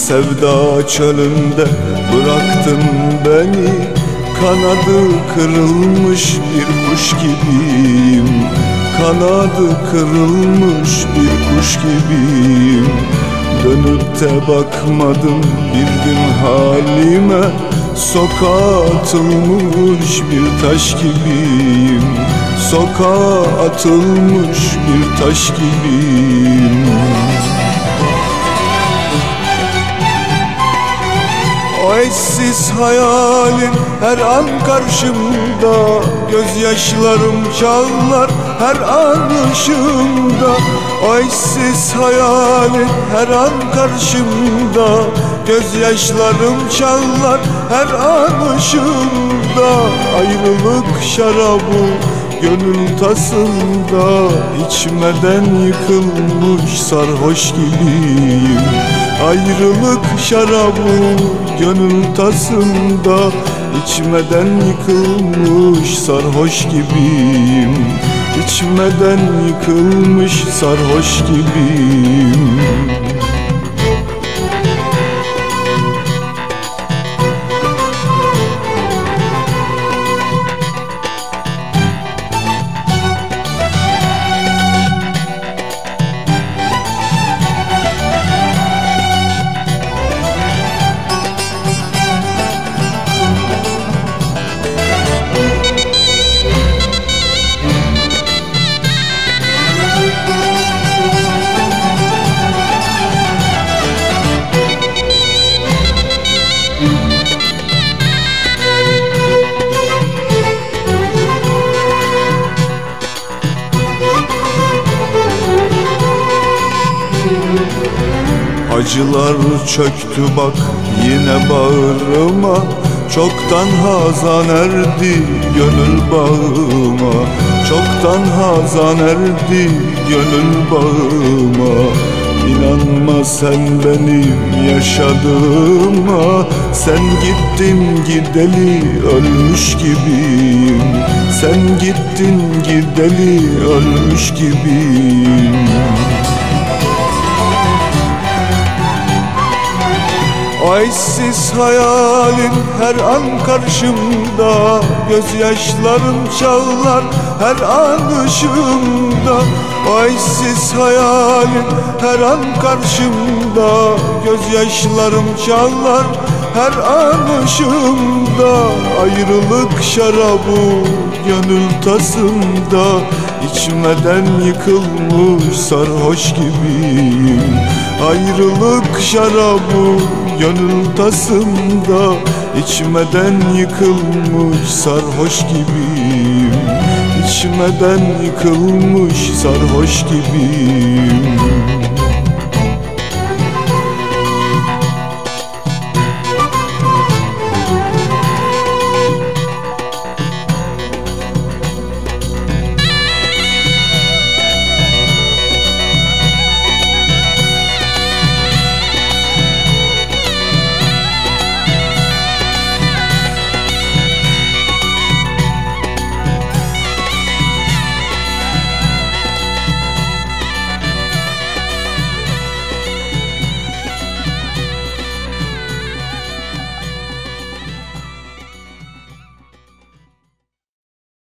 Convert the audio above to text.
sevda çölünde bıraktın beni. Kanadı kırılmış bir kuş gibiyim. Kanadı kırılmış bir kuş gibiyim. Dönüp de bakmadın bir gün halime. Sokağa atılmış bir taş gibiyim. Sokağa atılmış bir taş gibiyim. O eşsiz hayalin her an karşımda. Gözyaşlarım çağlar her an ışığımda. O eşsiz hayalin her an karşımda. Gözyaşlarım çağlar her an ışığımda. Ayrılık şarabı gönül tasında. İçmeden yıkılmış sarhoş gibiyim. Ayrılık şarabı gönül tasında. İçmeden yıkılmış sarhoş gibiyim. İçmeden yıkılmış sarhoş gibiyim. Acılar çöktü bak yine bağrıma. Çoktan hazan erdi gönül bağıma. Çoktan hazan erdi gönül bağıma. İnanma sen benim yaşadığıma. Sen gittin gideli ölmüş gibiyim. Sen gittin gideli ölmüş gibiyim. O eşsiz hayalin her an karşımda. Gözyaşlarım çağlar her an ışığımda. O eşsiz hayalin her an karşımda. Gözyaşlarım çağlar her an ışığımda. Ayrılık şarabı gönül tasında. İçmeden yıkılmış sarhoş gibiyim. Ayrılık şarabı gönül tasında. İçmeden yıkılmış sarhoş gibiyim. İçmeden yıkılmış sarhoş gibiyim.